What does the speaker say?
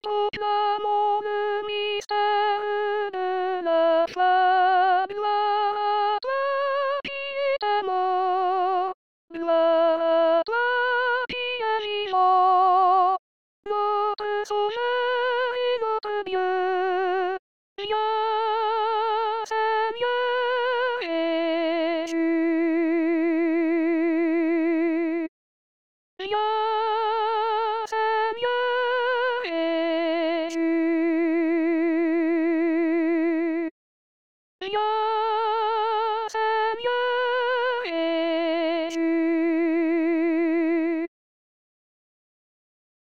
Proclamons le mystère de la foi. Gloire à toi qui es mort. Gloire à toi qui es vivant. Notre Sauveur et notre Dieu. Viens, Seigneur Jésus. Viens, Seigneur Jésus. Viens.